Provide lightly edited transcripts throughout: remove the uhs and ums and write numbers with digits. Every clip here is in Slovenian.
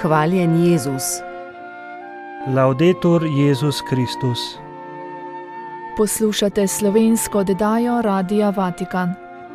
Hvaljen Jezus. Laudetur Jezus Kristus. Poslušate slovensko oddajo Radia Vatikan.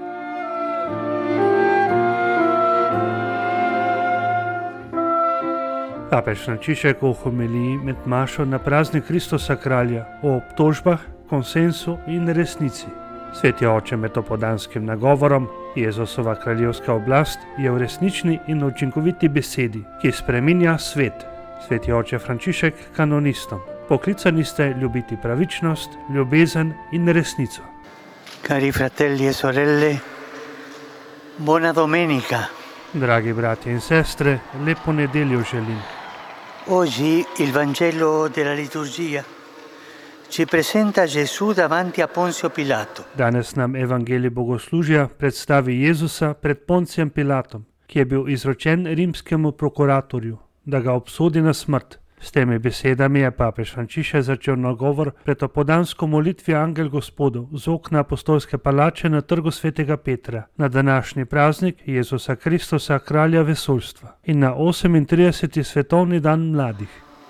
Papež Frančišek v homiliji med mašo na praznik Kristusa kralja o obtožbah, konsensu in resnici. Sveti oče med opodanskim nagovorom: Jezusova kraljevska oblast je v resnični in učinkoviti besedi, ki spreminja svet. Sveti oče Frančišek kanonistom: poklicani ste ljubiti pravičnost, ljubezen in resnico. Cari fratelli e sorelle, buona domenica. Dragi bratje in sestre, lepo nedeljo želim. Oggi il Vangelo della liturgia ci presenta Gesù davanti a Ponzio Pilato. Danes nam evangelij bogoslužja predstavi Jezusa pred Poncijem Pilatom, ki je bil izročen rimskemu prokuratorju, da ga obsodi na smrt. S temi besedami je papež Frančišek začel nagovor pred opoldansko molitvijo Angel Gospodov z okna apostolske palače na trgu svetega Petra na današnji praznik Jezusa Kristusa, kralja vesoljstva, in na 38. svetovni dan mladih.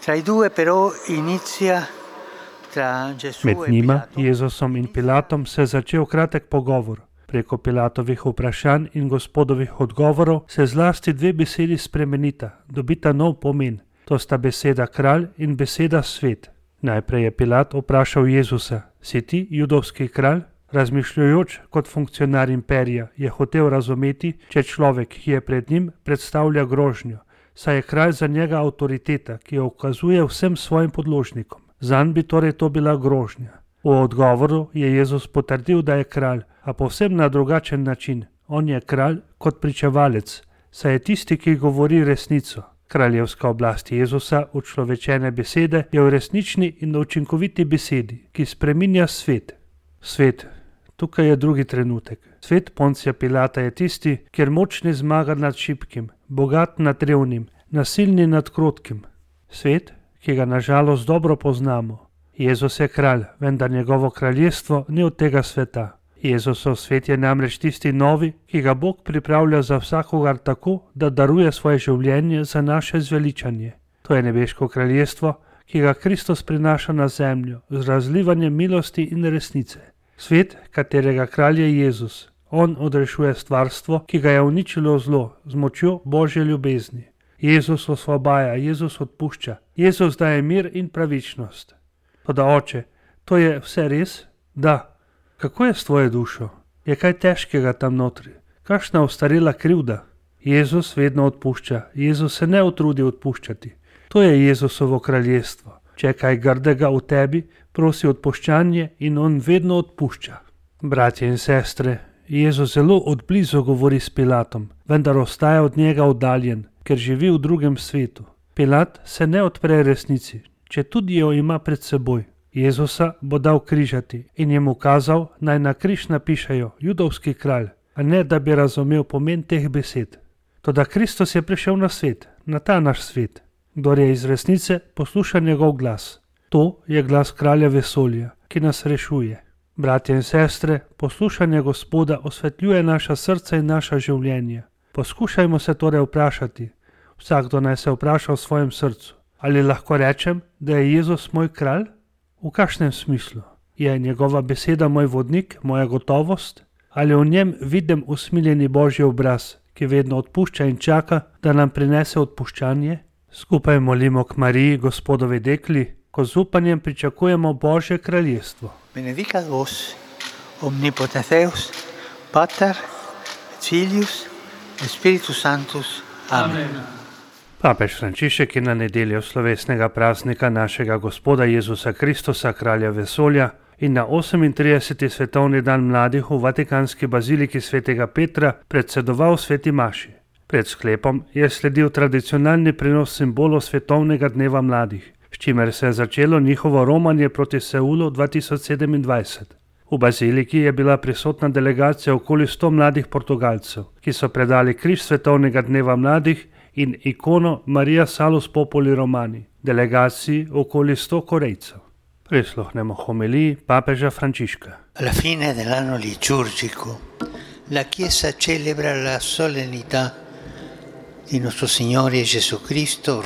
Med njima, Jezusom in Pilatom, se je začel kratek pogovor. Preko Pilatovih vprašanj in Gospodovih odgovorov se zlasti dve besedi spremenita, dobita nov pomen. To sta beseda kralj in beseda svet. Najprej je Pilat vprašal Jezusa: si ti judovski kralj? Razmišljajoč kot funkcionar imperija je hotel razumeti, če človek, ki je pred njim, predstavlja grožnjo, saj je kralj za njega avtoriteta, ki jo ukazuje vsem svojim podložnikom. Zanj bi torej to bila grožnja. V odgovoru je Jezus potrdil, da je kralj, a povsem na drugačen način. On je kralj kot pričevalec, saj je tisti, ki govori resnico. Kraljevska oblast Jezusa, učlovečene besede, je v resnični in učinkoviti besedi, ki spreminja svet. Svet, tukaj je drugi trenutek. Svet Poncija Pilata je tisti, kjer močni zmaga nad šibkim, bogat nad revnim, nasilni nad krotkim. Svet, ki ga nažalost dobro poznamo. Jezus je kralj, vendar njegovo kraljestvo ni od tega sveta. Jezusov svet je namreč tisti novi, ki ga Bog pripravlja za vsakogar tako, da daruje svoje življenje za naše zveličanje. To je nebeško kraljestvo, ki ga Kristus prinaša na zemljo z razlivanjem milosti in resnice. Svet, katerega kralj je Jezus. On odrešuje stvarstvo, ki ga je uničilo zlo z močjo Božje ljubezni. Jezus osvobaja, Jezus odpušča, Jezus daje mir in pravičnost. Toda oče, to je vse res? Da. Kako je s tvojo dušo? Je kaj težkega tam notri? Kakšna ostarela krivda? Jezus vedno odpušča, Jezus se ne utrudi odpuščati. To je Jezusovo kraljestvo. Če je kaj grdega v tebi, prosi odpuščanje in on vedno odpušča. Bratje in sestre, Jezus zelo odblizu govori s Pilatom, vendar ostaja od njega oddaljen, ker živi v drugem svetu. Pilat se ne odpre resnici, če tudi jo ima pred seboj. Jezusa bo dal križati in jim ukazal, naj na križ napišejo judovski kralj, a ne da bi razumel pomen teh besed. Toda Kristus je prišel na svet, na ta naš svet. Kdor je iz resnice, posluša njegov glas. To je glas kralja vesolja, ki nas rešuje. Bratje in sestre, poslušanje Gospoda osvetljuje naša srca in naša življenja. Poskušajmo se torej vprašati, vsakdo naj se vpraša v svojem srcu, ali lahko rečem, da je Jezus moj kralj? V kakšnem smislu? Je njegova beseda moj vodnik, moja gotovost? Ali v njem vidim usmiljeni Božji obraz, ki vedno odpušča in čaka, da nam prinese odpuščanje? Skupaj molimo k Mariji, Gospodovi dekli, ko z upanjem pričakujemo Božje kraljestvo. Benedicat vos, omnipotens Deus, Pater, Filius, Spiritus Sanctus. Amen. Papež Frančišek je na nedeljo slovesnega praznika našega Gospoda Jezusa Kristusa, kralja vesolja, in na 38. svetovni dan mladih v Vatikanski baziliki svetega Petra predsedoval sveti maši. Pred sklepom je sledil tradicionalni prenos simbolov svetovnega dneva mladih, s čimer se je začelo njihovo romanje proti Seulu 2027. V baziliki je bila prisotna delegacija okoli 100 mladih Portugalcev, ki so predali križ svetovnega dneva mladih in ikono Maria Salus Populi Romani, delegaciji okoli 100 Korejcev. Prisluhnemo homiliji papeža Frančiška. Alla fine dell'anno liturgico, la Chiesa celebra la solennità di nostro Signore Gesù Cristo,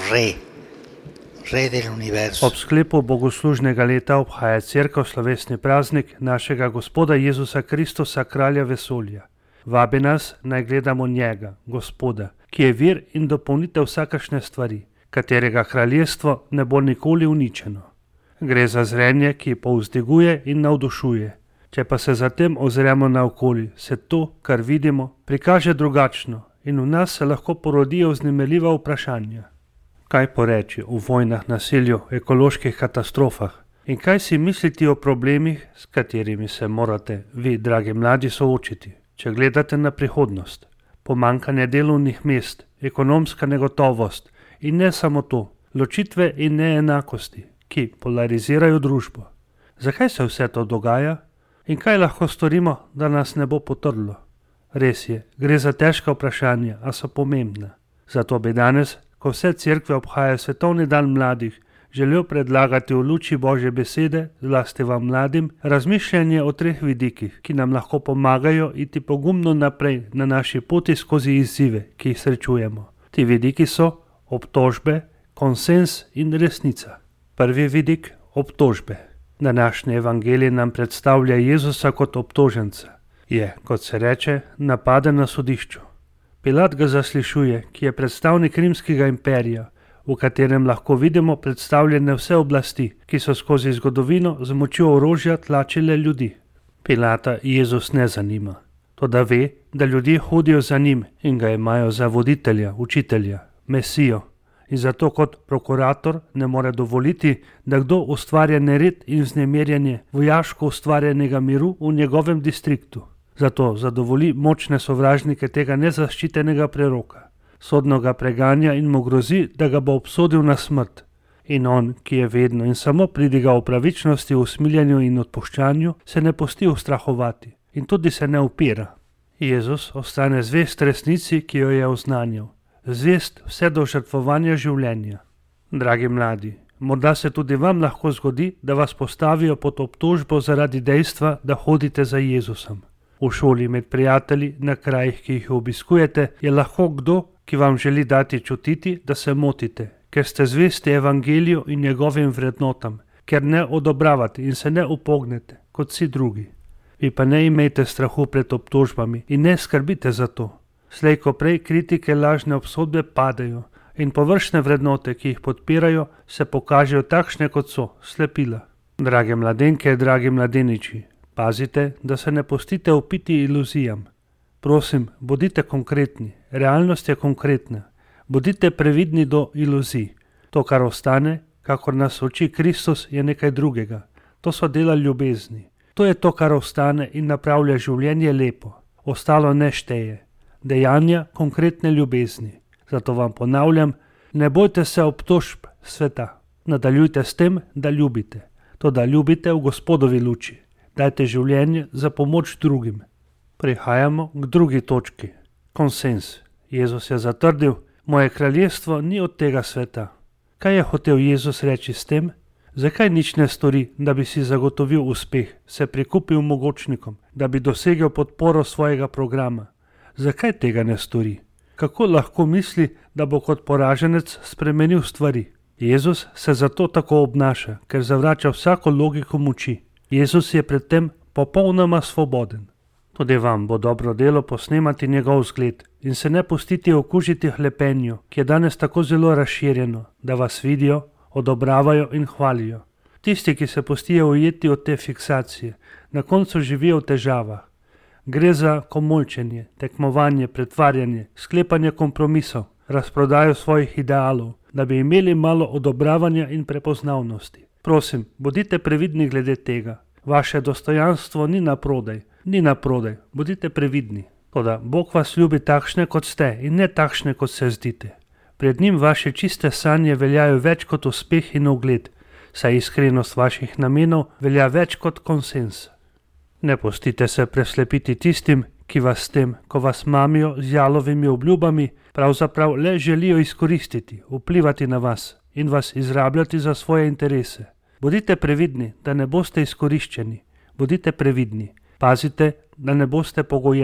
Re dell'universo. Ob sklepu bogoslužnega leta obhaja Cerkev slovesni praznik našega Gospoda Jezusa Kristusa, kralja vesolja. Vabi nas, naj gledamo njega, Gospoda, ki je vir in dopolnitev vsakašne stvari, katerega kraljestvo ne bo nikoli uničeno. Gre za zrenje, ki povzdiguje in navdušuje. Če pa se zatem ozremo naokoli, se to, kar vidimo, prikaže drugačno in v nas se lahko porodijo vznemirljiva vprašanja. Kaj poreči o vojnah, nasilju, ekoloških katastrofah in kaj si misliti o problemih, s katerimi se morate vi, dragi mladi, soočiti, če gledate na prihodnost? Pomanjkanje delovnih mest, ekonomska negotovost in ne samo to, ločitve in neenakosti, ki polarizirajo družbo. Zakaj se vse to dogaja in kaj lahko storimo, da nas ne bo potrlo? Res je, gre za težka vprašanja, a so pomembna. Zato bi danes, ko vse cerkve obhajajo svetovni dan mladih, želel predlagati v luči Božje besede, zlasti vam mladim, razmišljanje o 3 vidikih, ki nam lahko pomagajo iti pogumno naprej na naši poti skozi izzive, ki jih srečujemo. Ti vidiki so obtožbe, konsens in resnica. Prvi vidik, obtožbe. Današnji evangelij nam predstavlja Jezusa kot obtoženca. Je, kot se reče, napaden na sodišču. Pilat ga zaslišuje, ki je predstavnik rimskega imperija, v katerem lahko vidimo predstavljene vse oblasti, ki so skozi zgodovino z močjo orožja tlačile ljudi. Pilata Jezus ne zanima. Toda ve, da ljudje hodijo za njim in ga imajo za voditelja, učitelja, mesijo. In zato kot prokurator ne more dovoliti, da kdo ustvarja nered in vznemirjanje vojaško ustvarjenega miru v njegovem distriktu. Zato zadovolji močne sovražnike tega nezaščitenega preroka. Sodno ga preganja in mu grozi, da ga bo obsodil na smrt. In on, ki je vedno in samo pridigal o pravičnosti, usmiljenju in odpuščanju, se ne pusti ustrahovati in tudi se ne upira. Jezus ostane zvest resnici, ki jo je oznanjal. Zvest vse do žrtvovanja življenja. Dragi mladi, morda se tudi vam lahko zgodi, da vas postavijo pod obtožbo zaradi dejstva, da hodite za Jezusom. V šoli, med prijatelji, na krajih, ki jih obiskujete, je lahko kdo, ki vam želi dati čutiti, da se motite, ker ste zvesti evangeliju in njegovim vrednotam, ker ne odobravate in se ne upognete, kot vsi drugi. Vi pa ne imejte strahu pred obtožbami in ne skrbite za to. Slej ko prej kritike, lažne obsodbe padejo in površne vrednote, ki jih podpirajo, se pokažejo takšne, kot so, slepila. Drage mladenke, dragi mladeniči, pazite, da se ne pustite upiti iluzijam. Prosim, bodite konkretni, realnost je konkretna. Bodite previdni do iluzij. To, kar ostane, kakor nas uči Kristus, je nekaj drugega. To so dela ljubezni. To je to, kar ostane in napravlja življenje lepo. Ostalo ne šteje. Dejanja konkretne ljubezni. Zato vam ponavljam, ne bojte se obtožb sveta. Nadaljujte s tem, da ljubite. To, da ljubite v Gospodovi luči. Dajte življenje za pomoč drugim. Prihajamo k drugi točki. Konsens. Jezus je zatrdil, moje kraljestvo ni od tega sveta. Kaj je hotel Jezus reči s tem? Zakaj nič ne stori, da bi si zagotovil uspeh, se prikupil mogočnikom, da bi dosegel podporo svojega programa? Zakaj tega ne stori? Kako lahko misli, da bo kot poraženec spremenil stvari? Jezus se zato tako obnaša, ker zavrača vsako logiko moči. Jezus je pred tem popolnoma svoboden. Tudi vam bo dobro delo posnemati njegov zgled in se ne pustiti okužiti hlepenju, ki je danes tako zelo razširjeno, da vas vidijo, odobravajo in hvalijo. Tisti, ki se pustijo ujeti od te fiksacije, na koncu živijo v težavah. Gre za komolčenje, tekmovanje, pretvarjanje, sklepanje kompromisov, razprodajo svojih idealov, da bi imeli malo odobravanja in prepoznavnosti. Prosim, bodite previdni glede tega. Vaše dostojanstvo ni naprodaj, bodite previdni. Toda Bog vas ljubi takšne, kot ste in ne takšne, kot se zdite. Pred njim vaše čiste sanje veljajo več kot uspeh in ugled, saj iskrenost vaših namenov velja več kot konsens. Ne pustite se preslepiti tistim, ki vas s tem, ko vas mamijo z jalovimi obljubami, pravzaprav le želijo izkoristiti, vplivati na vas in vas izrabljati za svoje interese. Bodite previdni, da ne boste izkoriščeni. Bodite previdni. Pazite, da ne boste pogojeni.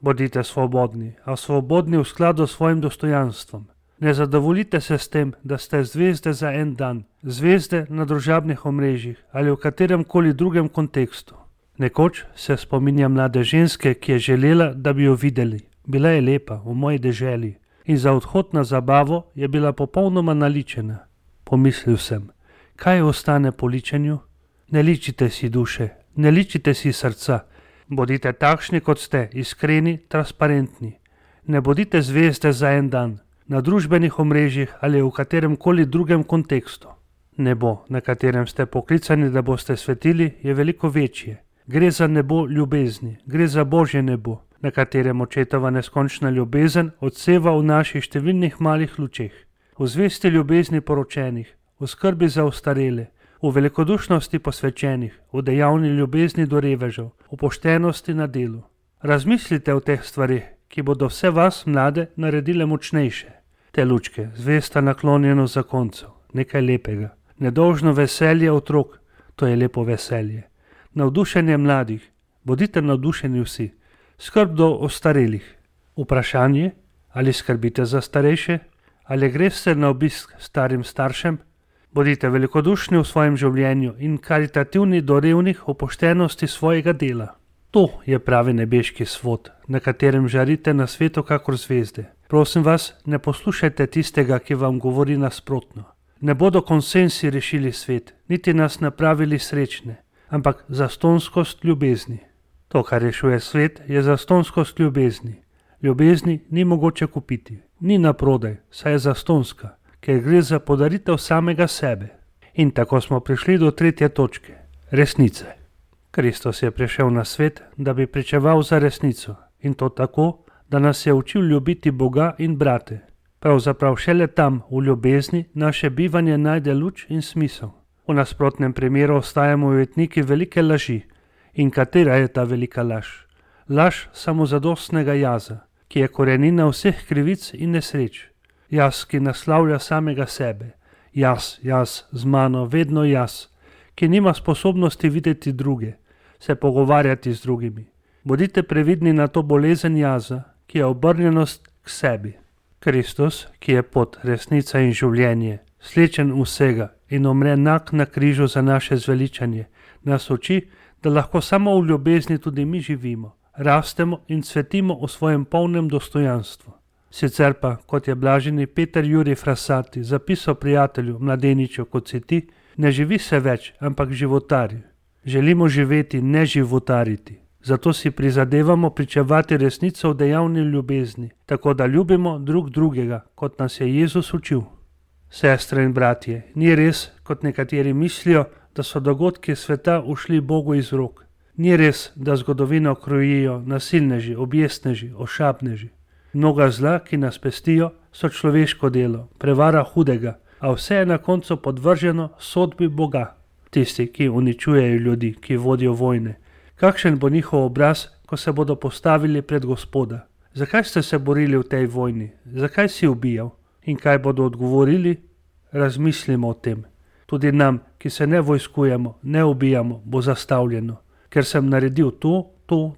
Bodite svobodni, a svobodni v skladu s svojim dostojanstvom. Ne zadovoljite se s tem, da ste zvezde za en dan, zvezde na družabnih omrežjih ali v katerem koli drugem kontekstu. Nekoč se spominja mlade ženske, ki je želela, da bi jo videli. Bila je lepa, v moji deželi, in za odhod na zabavo je bila popolnoma naličena. Pomislil sem, kaj ostane po ličenju? Ne ličite si duše, ne ličite si srca. Bodite takšni, kot ste, iskreni, transparentni. Ne bodite zvezde za en dan, na družbenih omrežjih ali v katerem koli drugem kontekstu. Nebo, na katerem ste poklicani, da boste svetili, je veliko večje. Gre za nebo ljubezni, gre za Božje nebo, na katerem očetova neskončna ljubezen odseva v naših številnih malih lučeh. V zvesti ljubezni poročenih, v skrbi za ostarele, v velikodušnosti posvečenih, v dejavni ljubezni do revežev, v poštenosti na delu. Razmislite o teh stvarih, ki bodo vse vas, mlade, naredile močnejše. Te lučke, zvesta naklonjenost zakoncev, nekaj lepega. Nedolžno veselje otrok, to je lepo veselje. Navdušenje mladih, bodite navdušeni vsi. Skrb do ostarelih. Vprašanje, ali skrbite za starejše, ali greste na obisk starim staršem. Bodite velikodušni v svojem življenju in karitativni do revnih v poštenosti svojega dela. To je pravi nebeški svod, na katerem žarite na svetu kakor zvezde. Prosim vas, ne poslušajte tistega, ki vam govori nasprotno. Ne bodo konsensi rešili svet, niti nas napravili srečne, ampak zastonskost ljubezni. To, kar rešuje svet, je zastonskost ljubezni. Ljubezni ni mogoče kupiti, ni naprodaj, saj je zastonska, ker gre za podaritev samega sebe. In tako smo prišli do tretje točke, resnice. Kristus je prišel na svet, da bi pričeval za resnico, in to tako, da nas je učil ljubiti Boga in brate. Pravzaprav šele tam, v ljubezni, naše bivanje najde luč in smisel. V nasprotnem primeru ostajamo ujetniki velike laži. In katera je ta velika laž? Laž samozadostnega jaza, ki je korenina vseh krivic in nesreč. Jaz, ki naslavlja samega sebe. Jaz, z mano, vedno jaz, ki nima sposobnosti videti druge, se pogovarjati z drugimi. Bodite previdni na to bolezen jaza, ki je obrnjenost k sebi. Kristus, ki je pot, resnica in življenje, slečen vsega in umre nag na križu za naše zveličanje, nas uči, da lahko samo v ljubezni tudi mi živimo, rastemo in cvetimo v svojem polnem dostojanstvu. Sicer pa, kot je blaženi Peter Jurij Frassati zapisal prijatelju mladeniču, kot si ti, ne živi se več, ampak životari. Želimo živeti, ne životariti. Zato si prizadevamo pričevati resnico v dejavni ljubezni, tako da ljubimo drug drugega, kot nas je Jezus učil. Sestre in bratje, ni res, kot nekateri mislijo, da so dogodki sveta ušli Bogu iz rok. Ni res, da zgodovino krojijo nasilneži, objestneži, ošabneži. Mnoga zla, ki nas pestijo, so človeško delo, prevara hudega, a vse je na koncu podvrženo sodbi Boga. Tisti, ki uničujejo ljudi, ki vodijo vojne. Kakšen bo njihov obraz, ko se bodo postavili pred Gospoda? Zakaj ste se borili v tej vojni? Zakaj si ubijal? In kaj bodo odgovorili? Razmislimo o tem. Tudi nam, ki se ne vojskujemo, ne ubijamo, bo zastavljeno, ker sem naredil to.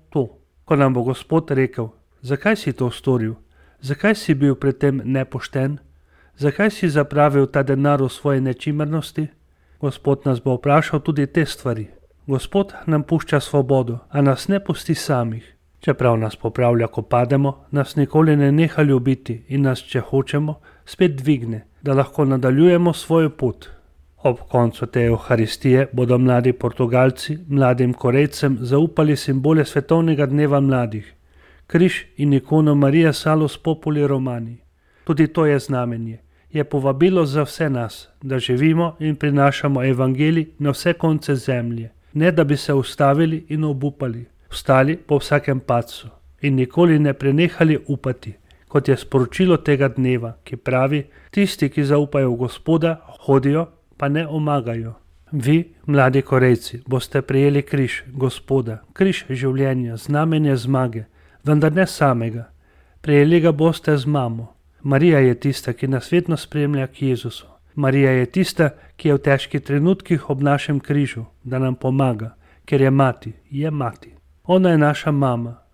Ko nam bo Gospod rekel, zakaj si to storil? Zakaj si bil pred tem nepošten? Zakaj si zapravil ta denar v svoje nečimrnosti? Gospod nas bo vprašal tudi te stvari. Gospod nam pušča svobodo, a nas ne pusti samih. Čeprav nas popravlja, ko pademo, nas nikoli ne neha ljubiti in nas, če hočemo, spet dvigne, da lahko nadaljujemo svojo pot. Ob koncu te Evharistije bodo mladi Portugalci mladim Korejcem zaupali simbole svetovnega dneva mladih, križ in ikono Marija Salus Populi Romani. Tudi to je znamenje, je povabilo za vse nas, da živimo in prinašamo evangelij na vse konce zemlje, ne da bi se ustavili in obupali, vstali po vsakem padcu in nikoli ne prenehali upati, kot je sporočilo tega dneva, ki pravi, tisti, ki zaupajo v Gospoda, hodijo, pa ne omagajo. Vi, mladi Korejci, boste prijeli križ Gospoda, križ življenja, znamenje zmage, vendar ne samega. Prijeli ga boste z mamo. Marija je tista, ki nas vedno spremlja k Jezusu. Marija je tista, ki je v težkih trenutkih ob našem križu, da nam pomaga, ker je mati. Ona je naša mama,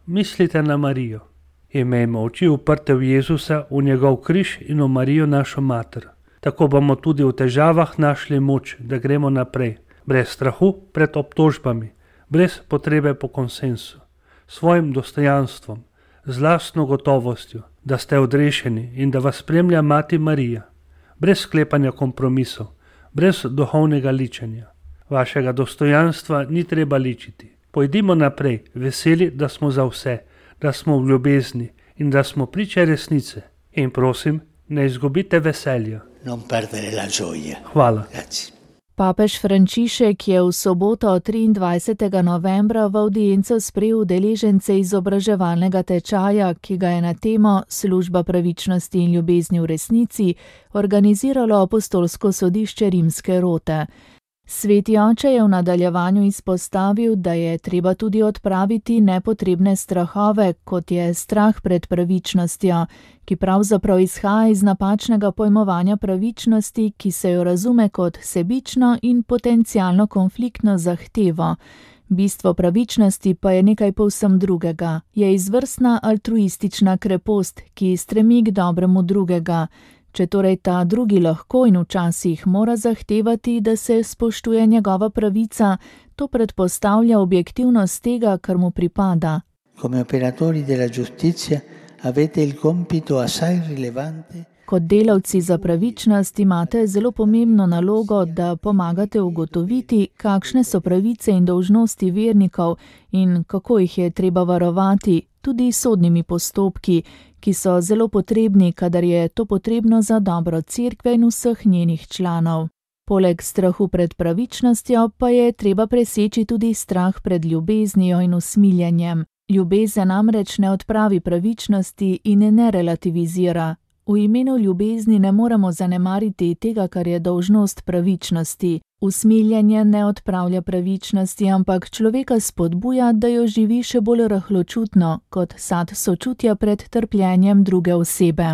Mislite na Marijo. Imejmo oči uprte v Jezusa, v njegov križ in v Marijo našo mater. Tako bomo tudi v težavah našli moč, da gremo naprej, brez strahu pred obtožbami, brez potrebe po konsensu, svojim dostojanstvom, z lastno gotovostjo, da ste odrešeni in da vas spremlja Mati Marija, brez sklepanja kompromisov, brez duhovnega ličenja. Vašega dostojanstva ni treba ličiti. Pojdimo naprej, veseli, da smo za vse, da smo v ljubezni in da smo priče resnice. In prosim, ne izgubite veselja. Hvala. Papež Frančišek je v soboto 23. novembra v avdienco sprejel udeležence izobraževalnega tečaja, ki ga je na temo Služba pravičnosti in ljubezni v resnici organiziralo Apostolsko sodišče Rimske rote. Sveti oče je v nadaljevanju izpostavil, da je treba tudi odpraviti nepotrebne strahove, kot je strah pred pravičnostjo, ki pravzaprav izhaja iz napačnega pojmovanja pravičnosti, ki se jo razume kot sebično in potencialno konfliktno zahtevo. Bistvo pravičnosti pa je nekaj povsem drugega. Je izvrstna altruistična krepost, ki stremi k dobremu drugega. Če torej ta drugi lahko in včasih mora zahtevati, da se spoštuje njegova pravica, to predpostavlja objektivnost tega, kar mu pripada. Kot delavci za pravičnost imate zelo pomembno nalogo, da pomagate ugotoviti, kakšne so pravice in dolžnosti vernikov in kako jih je treba varovati, tudi sodnimi postopki, ki so zelo potrebni, kadar je to potrebno za dobro cerkve in vseh njenih članov. Poleg strahu pred pravičnostjo pa je treba preseči tudi strah pred ljubeznijo in usmiljenjem. Ljubezen namreč ne odpravi pravičnosti in ne relativizira. V imenu ljubezni ne moremo zanemariti tega, kar je dolžnost pravičnosti. Usmiljenje ne odpravlja pravičnosti, ampak človeka spodbuja, da jo živi še bolj rahločutno, kot sad sočutja pred trpljenjem druge osebe.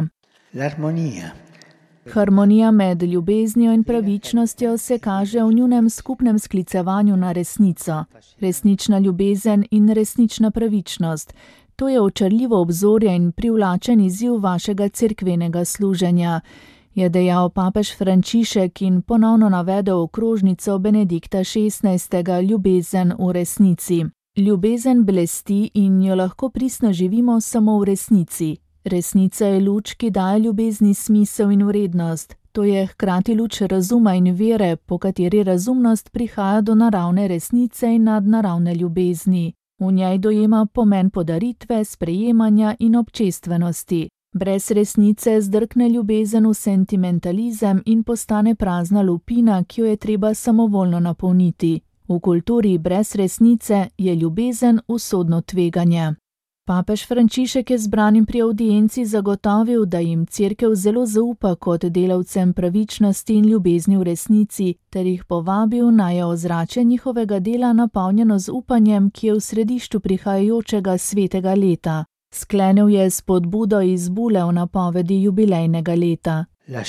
Harmonija med ljubeznijo in pravičnostjo se kaže v njunem skupnem sklicevanju na resnico. Resnična ljubezen in resnična pravičnost. To je očarljivo obzorje in privlačen izziv vašega cerkvenega služenja, je dejal papež Frančišek in ponovno navedel okrožnico Benedikta XVI. Ljubezen v resnici. Ljubezen blesti in jo lahko pristno živimo samo v resnici. Resnica je luč, ki daje ljubezni smisel in vrednost. To je hkrati luč razuma in vere, po kateri razumnost prihaja do naravne resnice in nadnaravne ljubezni. V njej dojema pomen podaritve, sprejemanja in občestvenosti. Brez resnice zdrkne ljubezen v sentimentalizem in postane prazna lupina, ki jo je treba samovoljno napolniti. V kulturi brez resnice je ljubezen usodno tveganje. Papež Frančišek je zbranim pri avdienci zagotovil, da jim cerkev zelo zaupa kot delavcem pravičnosti in ljubezni v resnici, ter jih povabil, naj je ozračje njihovega dela napolnjeno z upanjem, ki je v središču prihajajočega svetega leta. Sklenil je spodbudo iz bule v napovedi jubilejnega leta.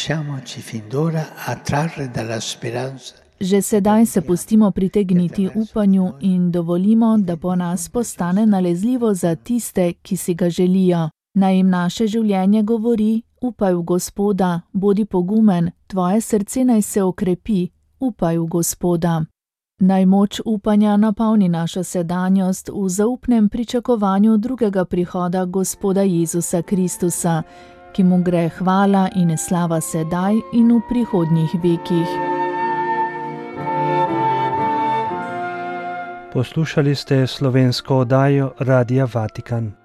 Že sedaj se pustimo pritegniti upanju in dovolimo, da po nas postane nalezljivo za tiste, ki si ga želijo. Naj jim naše življenje govori: upaj v Gospoda, bodi pogumen, tvoje srce naj se okrepi, upaj v Gospoda. Naj moč upanja napolni našo sedanjost v zaupnem pričakovanju drugega prihoda Gospoda Jezusa Kristusa, ki mu gre hvala in slava sedaj in v prihodnjih vekih. Poslušali ste slovensko oddajo Radia Vatikan.